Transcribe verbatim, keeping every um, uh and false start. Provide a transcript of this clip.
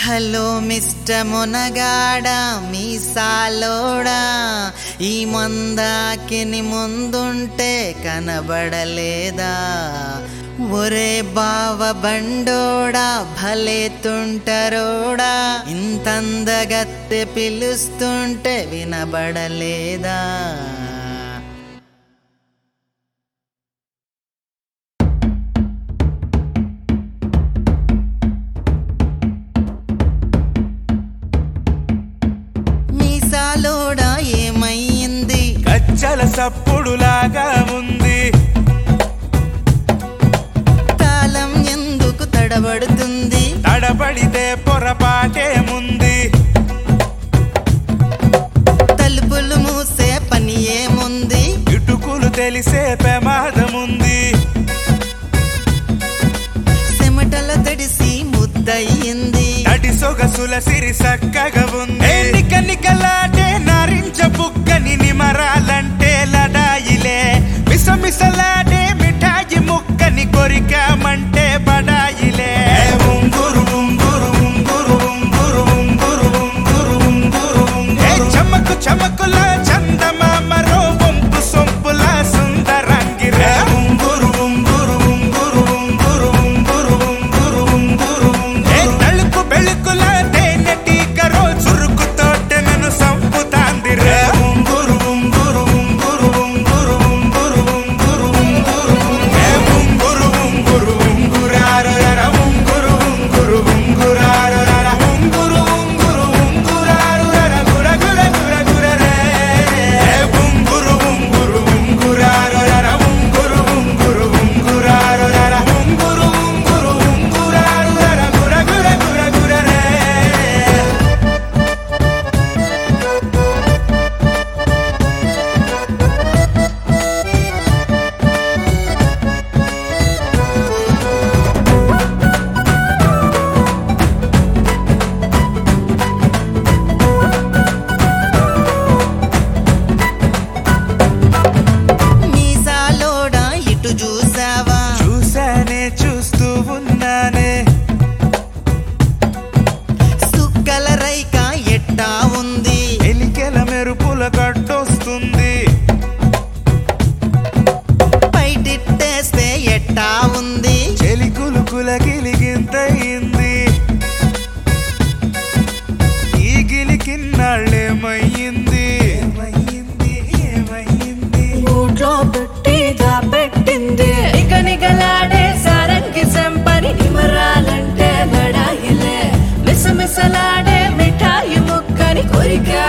Hello mister మునగాడా మీసాలోడా, ఈ మందాకిని ముందుంటే కనబడలేదా? ఒరే బావ బండోడా భలే తుంటరోడా, ఇంతందగత్తె పిలుస్తుంటే వినబడలేదా? మీసాలోడా ఏమయ్యింది? గజ్జల సప్పుడులాగా ఉంది. తాళం ఎందుకు తడబడుతుంది? తడబడితే పొరపాటేముంది? తలుపులు మూసే పని ఏముంది? ఇటుకులు తెలిసే ప్రమాదముంది. చెమటల తడిసి ముద్దయింది. నడి సొగసుల సిరి సక్కగా ఉంది. నిక నికలాటే నారింజ బుగ్గని నిమరాలంటే లడాయిలే, మిసమిసలాడే మిఠాయి ముక్కని కొరికామంటే బడాయిలే. ఉంగురు ఉంగురు ఉంగురు ఉంగురు ఉంగురు ఉంగురు ఉంగురు ఉంగురు చమకు చమకుల చందమామరో వంపు సొంపుల సుందరంగిరే. ఉంగురు ఉంగురు ఉంగురు ఉంగురు ఉంగురు ఉంగురు ఉంగురు తళుకు బెళుకుల తేనెటీకరో చురుకు తోట నన్ను సంపుతాందిరే. ఉంగురు ఉంగురు ఉంగురు ఉంగురు ఉంగురు ఉంగురు ఉంగురు ఉంగురు ఉంగురారు రర ఉంగురు ఉంగురు ఉంగురారు రర ఉంగురు ఉంగురు ఉంగురారు రర గుర గుర గుర గుర రే. ఉంగురు ఉంగురు ఉంగురారు రర ఉంగురు ఉంగురు ఉంగురారు రర ఉంగురు ఉంగురు ఉంగురారు రర గుర గుర గుర గుర రే. మీసాలోడా ఇటు చూసావా? చూసానే చూస్తూ ఉన్నానే. సుక్కల రైక ఎట్టా ఉంది? ఎలికెల మెరుపుల గడ్డొస్తుంది. పైటిట్టేస్తే ఎట్టా ఉంది? చెలికులుకుల గిలిగింతయింది. ఈ గిలికిన్నాళ్ళేమయ్యింది? ఏమయ్యింది ఏమయ్యింది? ఊట్లో పెట్టిగా పెట్టింది. నిగ నిగలాడే సారంగి సంపని నిమరాలంటే లడాయిలే, మిసమిసలాడే మిఠాయి ముక్కని కొరికా